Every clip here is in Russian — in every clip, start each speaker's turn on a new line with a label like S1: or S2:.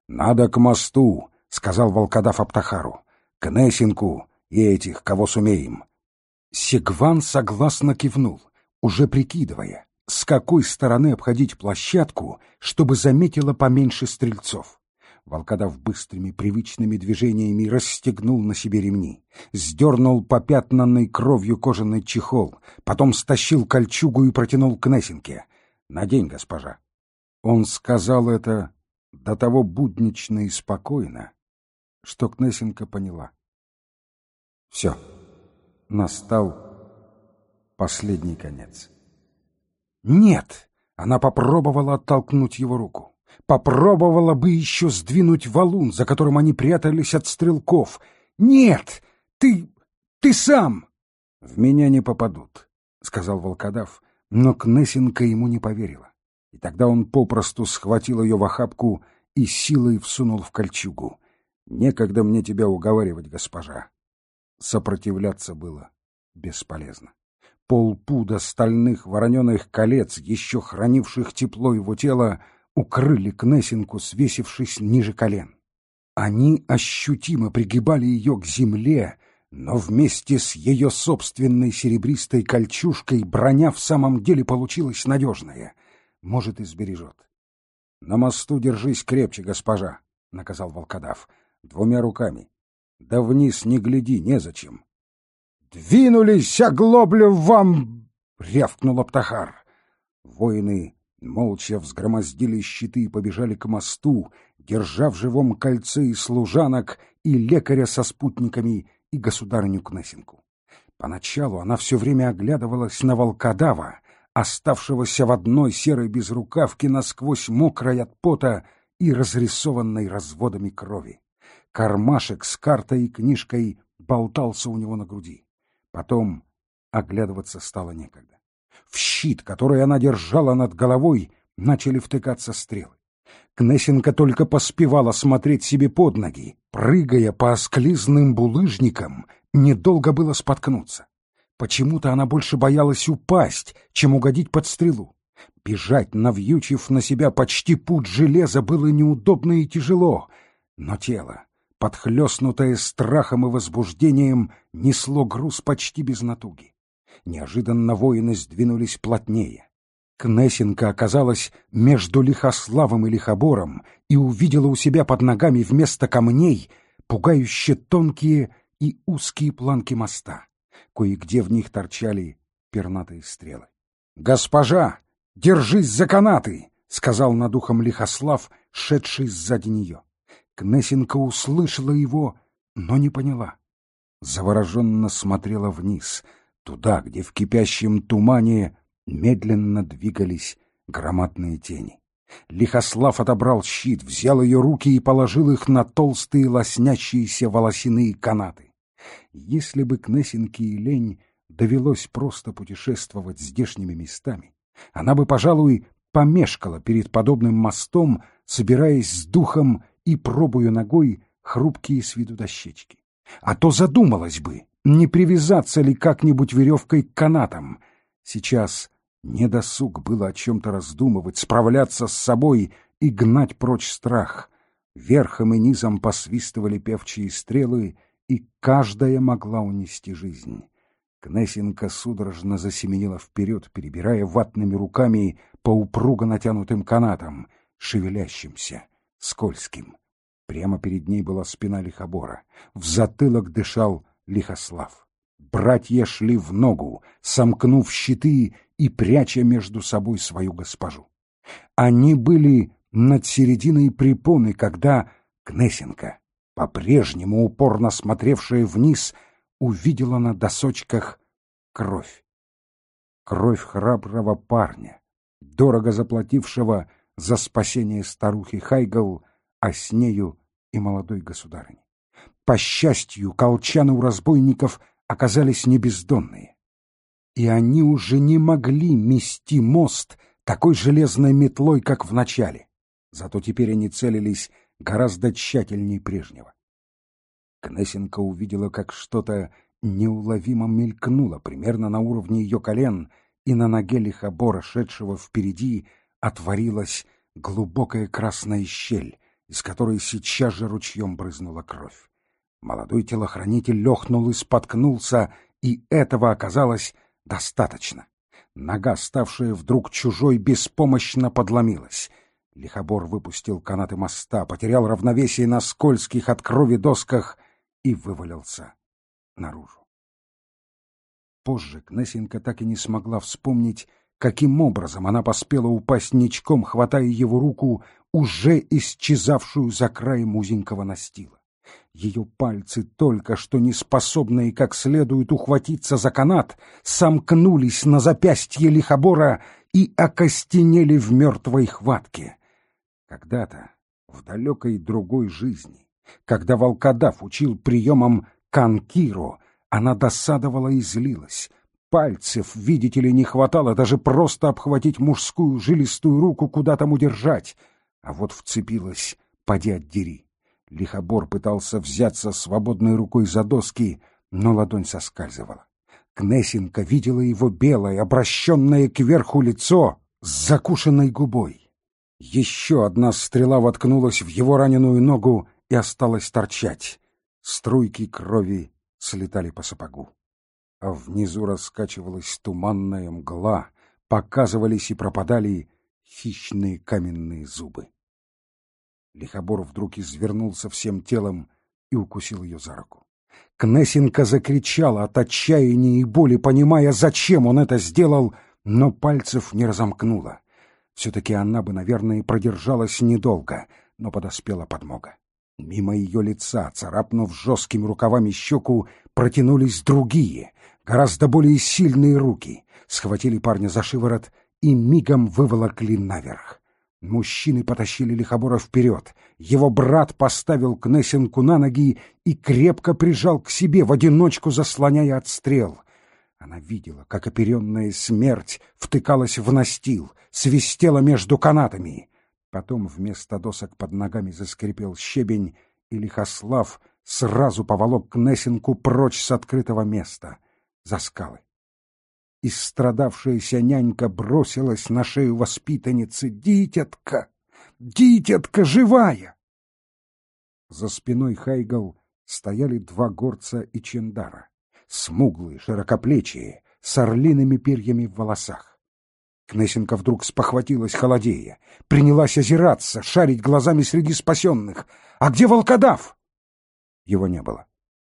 S1: «Надо к мосту», — сказал волкодав Аптахару. «К Несинку и этих, кого сумеем». Сегван согласно кивнул, уже прикидывая, с какой стороны обходить площадку, чтобы заметило поменьше стрельцов. Волкодав быстрыми привычными движениями расстегнул на себе ремни, сдернул попятнанный кровью кожаный чехол, потом стащил кольчугу и протянул к Несинке. «Надень, госпожа». Он сказал это до того буднично и спокойно, что Кнесинка поняла. Все, настал последний конец. «Нет!» — она попробовала оттолкнуть его руку. Попробовала бы еще сдвинуть валун, за которым они прятались от стрелков. «Нет! Ты сам!» «В меня не попадут», — сказал волкодав, но Кнесинка ему не поверила. И тогда он попросту схватил ее в охапку и силой всунул в кольчугу. «Некогда мне тебя уговаривать, госпожа». Сопротивляться было бесполезно. Полпуда стальных вороненых колец, еще хранивших тепло его тела, укрыли Кнесинку, свесившись ниже колен. Они ощутимо пригибали ее к земле, но вместе с ее собственной серебристой кольчужкой броня в самом деле получилась надежная. Может, и сбережет. «На мосту держись крепче, госпожа», — наказал волкодав, — «двумя руками. Да вниз не гляди, незачем». «Двинулись, оглоблю вам!» — рявкнул Аптахар. Воины молча взгромоздили щиты и побежали к мосту, держа в живом кольце и служанок, и лекаря со спутниками, и государыню Кнесинку. Поначалу она все время оглядывалась на волкодава, оставшегося в одной серой безрукавке, насквозь мокрой от пота и разрисованной разводами крови. Кармашек с картой и книжкой болтался у него на груди. Потом оглядываться стало некогда. В щит, который она держала над головой, начали втыкаться стрелы. Кнесинка только поспевала смотреть себе под ноги. Прыгая по осклизным булыжникам, недолго было споткнуться. Почему-то она больше боялась упасть, чем угодить под стрелу. Бежать, навьючив на себя почти пуд железа, было неудобно и тяжело, но тело, подхлёстнутое страхом и возбуждением, несло груз почти без натуги. Неожиданно воины сдвинулись плотнее. Кнесинка оказалась между Лихославом и Лихобором и увидела у себя под ногами вместо камней пугающе тонкие и узкие планки моста. Кое-где в них торчали пернатые стрелы. «Госпожа, держись за канаты!» — сказал над ухом Лихослав, шедший сзади нее. Кнесинка услышала его, но не поняла. Завороженно смотрела вниз, туда, где в кипящем тумане медленно двигались громадные тени. Лихослав отобрал щит, взял ее руки и положил их на толстые лоснящиеся волосяные канаты. Если бы Кнесинке и лень довелось просто путешествовать здешними местами, она бы, пожалуй, помешкала перед подобным мостом, собираясь с духом и пробуя ногой хрупкие с виду дощечки. А то задумалась бы, не привязаться ли как-нибудь веревкой к канатам. Сейчас недосуг было о чем-то раздумывать, справляться с собой и гнать прочь страх. Верхом и низом посвистывали певчие стрелы, и каждая могла унести жизнь. Кнесинка судорожно засеменила вперед, перебирая ватными руками по упруго натянутым канатам, шевелящимся, скользким. Прямо перед ней была спина Лихобора. В затылок дышал Лихослав. Братья шли в ногу, сомкнув щиты и пряча между собой свою госпожу. Они были над серединой препоны, когда Кнесинка, по-прежнему упорно смотревшая вниз, увидела на досочках кровь. Кровь храброго парня, дорого заплатившего за спасение старухи Хайгл, а с нею и молодой государыни. По счастью, колчаны у разбойников оказались не бездонные, и они уже не могли мести мост такой железной метлой, как в начале. Зато теперь они целились гораздо тщательнее прежнего. Кнесинка увидела, как что-то неуловимо мелькнуло примерно на уровне ее колен, и на ноге Лихобора, шедшего впереди, отворилась глубокая красная щель, из которой сейчас же ручьем брызнула кровь. Молодой телохранитель лёхнул и споткнулся, и этого оказалось достаточно. Нога, ставшая вдруг чужой, беспомощно подломилась. Лихобор выпустил канаты моста, потерял равновесие на скользких от крови досках и вывалился наружу. Позже Кнесенко так и не смогла вспомнить, каким образом она поспела упасть ничком, хватая его руку, уже исчезавшую за краем узенького настила. Ее пальцы, только что не способные как следует ухватиться за канат, сомкнулись на запястье Лихобора и окостенели в мертвой хватке. Когда-то, в далекой другой жизни, когда волкодав учил приемам канкиро, она досадовала и злилась. Пальцев, видите ли, не хватало даже просто обхватить мужскую жилистую руку, куда там удержать. А вот вцепилась, поди отдери. Лихобор пытался взяться свободной рукой за доски, но ладонь соскальзывала. Кнесенко видела его белое, обращенное кверху лицо с закушенной губой. Еще одна стрела воткнулась в его раненую ногу и осталась торчать. Струйки крови слетали по сапогу. А внизу раскачивалась туманная мгла, показывались и пропадали хищные каменные зубы. Лихобор вдруг извернулся всем телом и укусил ее за руку. Кнесенко закричала от отчаяния и боли, понимая, зачем он это сделал, но пальцев не разомкнула. Все-таки она бы, наверное, продержалась недолго, но подоспела подмога. Мимо ее лица, царапнув жесткими рукавами щеку, протянулись другие, гораздо более сильные руки, схватили парня за шиворот и мигом выволокли наверх. Мужчины потащили Лихобора вперед. Его брат поставил Кнесенку на ноги и крепко прижал к себе, в одиночку заслоняя от стрел. Она видела, как оперенная смерть втыкалась в настил, свистела между канатами. Потом вместо досок под ногами заскрипел щебень, и Лихослав сразу поволок Кнесенку прочь с открытого места, за скалы. Истрадавшаяся нянька бросилась на шею воспитанницы. «Дитятка! Дитятка живая!» За спиной Хайгал стояли два горца и чендара, смуглые, широкоплечие, с орлиными перьями в волосах. Кнесенко вдруг спохватилась холодея, принялась озираться, шарить глазами среди спасенных. «А где волкодав?» Его не было.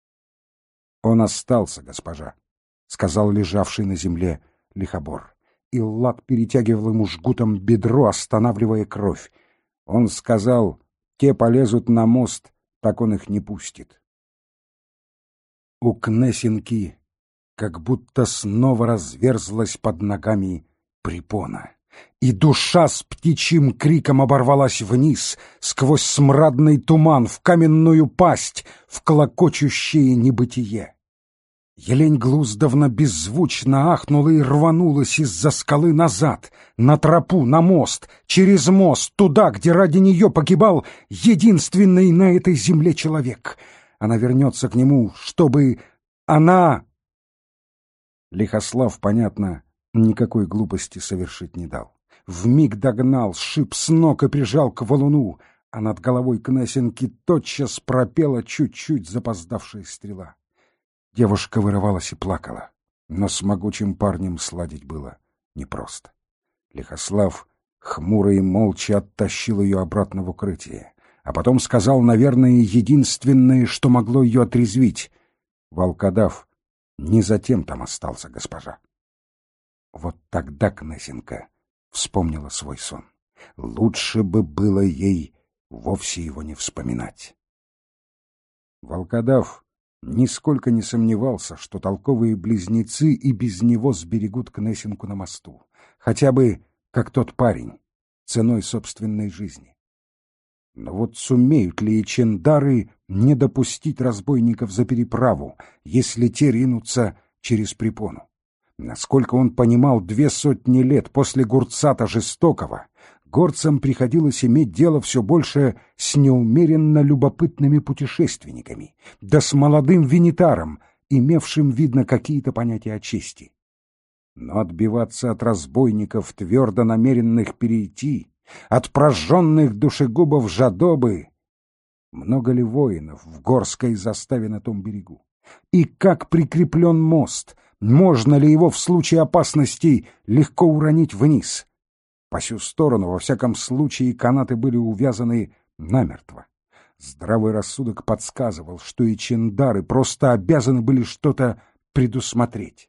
S1: «Он остался, госпожа», — сказал лежавший на земле Лихобор. Иллад перетягивал ему жгутом бедро, останавливая кровь. Он сказал, те полезут на мост, так он их не пустит. У Кнесенки как будто снова разверзлась под ногами препона, и душа с птичьим криком оборвалась вниз, сквозь смрадный туман, в каменную пасть, в клокочущее небытие. Елень Глуздовна беззвучно ахнула и рванулась из-за скалы назад, на тропу, на мост, через мост, туда, где ради нее погибал единственный на этой земле человек. Она вернется к нему, чтобы... Она... Лихослав, понятно, никакой глупости совершить не дал. Вмиг догнал, сшиб с ног и прижал к валуну, а над головой Кнесенки тотчас пропела чуть-чуть запоздавшая стрела. Девушка вырывалась и плакала, но с могучим парнем сладить было непросто. Лихослав хмуро и молча оттащил ее обратно в укрытие, а потом сказал, наверное, единственное, что могло ее отрезвить: «Волкодав не затем там остался, госпожа». Вот тогда Кнесенко вспомнила свой сон. Лучше бы было ей вовсе его не вспоминать. Волкодав нисколько не сомневался, что толковые близнецы и без него сберегут Кнесенку на мосту, хотя бы, как тот парень, ценой собственной жизни. Но вот сумеют ли и чендары не допустить разбойников за переправу, если те ринутся через препону? Насколько он понимал, 200 лет после Гурцата Жестокого горцам приходилось иметь дело все больше с неумеренно любопытными путешественниками, да с молодым винитаром, имевшим, видно, какие-то понятия о чести. Но отбиваться от разбойников, твердо намеренных перейти, от прожженных душегубов жадобы, Много ли воинов в горской заставе на том берегу? И как прикреплен мост? Можно ли его в случае опасности легко уронить вниз? По сю сторону, во всяком случае, канаты были увязаны намертво. Здравый рассудок подсказывал, что и чиндары просто обязаны были что-то предусмотреть.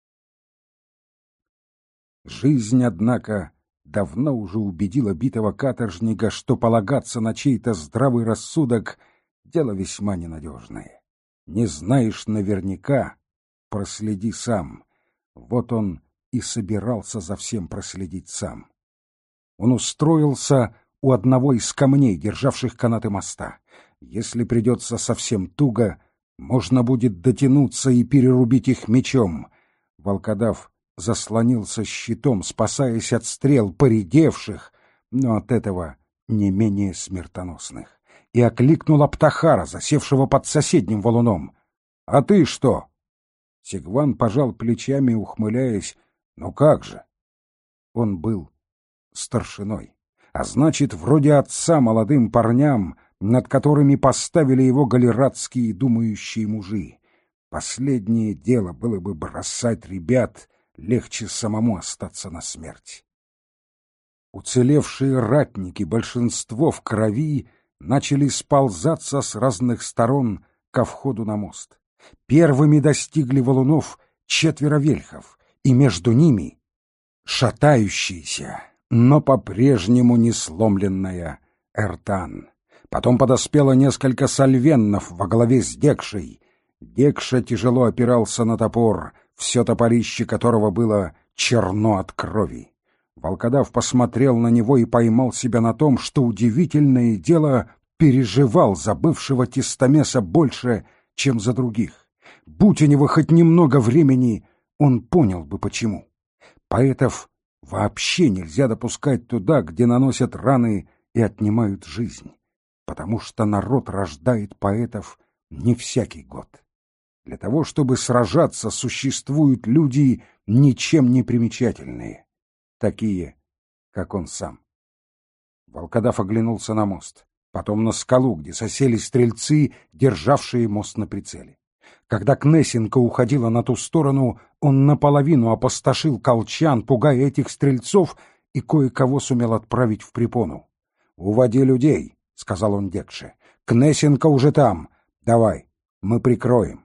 S1: Жизнь, однако, давно уже убедила битого каторжника, что полагаться на чей-то здравый рассудок — дело весьма ненадежное. Не знаешь наверняка — проследи сам. Вот он и собирался за всем проследить сам. Он устроился у одного из камней, державших канаты моста. Если придется совсем туго, можно будет дотянуться и перерубить их мечом. Волкодав заслонился щитом, спасаясь от стрел поредевших, но от этого не менее смертоносных, и окликнул Аптахара, засевшего под соседним валуном. — А ты что? Сигван пожал плечами, ухмыляясь. — Ну как же? Он был старшиной, а значит, вроде отца молодым парням, над которыми поставили его галератские думающие мужи. Последнее дело было бы бросать ребят, легче самому остаться на смерть. Уцелевшие ратники, большинство в крови, начали сползаться с разных сторон ко входу на мост. Первыми достигли валунов 4 вельхов, и между ними шатающийся, но по-прежнему не сломленная Эртан. Потом подоспело несколько сальвеннов во главе с Декшей. Декша тяжело опирался на топор, все топорище которого было черно от крови. Волкодав посмотрел на него и поймал себя на том, что удивительное дело переживал за бывшего тестомеса больше, чем за других. Будь у него хоть немного времени, он понял бы почему. Поэтов вообще нельзя допускать туда, где наносят раны и отнимают жизнь, потому что народ рождает поэтов не всякий год. Для того, чтобы сражаться, существуют люди ничем не примечательные, такие, как он сам. Волкодав оглянулся на мост, потом на скалу, где сосели стрельцы, державшие мост на прицеле. Когда Кнесенко уходила на ту сторону, он наполовину опустошил колчан, пугая этих стрельцов, и кое-кого сумел отправить в препону. — Уводи людей, — сказал он Декше. — Кнесенко уже там. Давай, мы прикроем.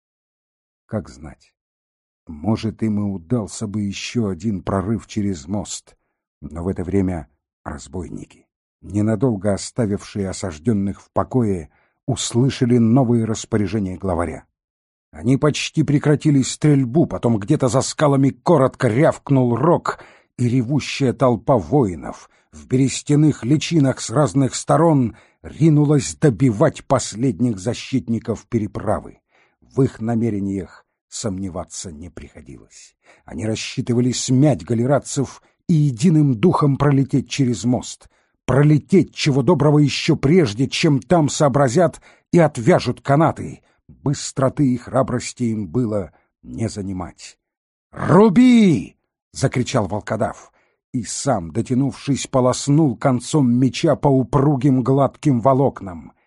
S1: Как знать, может, им и удался бы еще один прорыв через мост, но в это время разбойники, ненадолго оставившие осажденных в покое, услышали новые распоряжения главаря. Они почти прекратили стрельбу, потом где-то за скалами коротко рявкнул рог, и ревущая толпа воинов в берестяных личинах с разных сторон ринулась добивать последних защитников переправы. В их намерениях сомневаться не приходилось. Они рассчитывали смять галератцев и единым духом пролететь через мост, пролететь чего доброго еще прежде, чем там сообразят и отвяжут канаты. Быстроты и храбрости им было не занимать. «Руби!» — закричал волкодав, и сам, дотянувшись, полоснул концом меча по упругим гладким волокнам.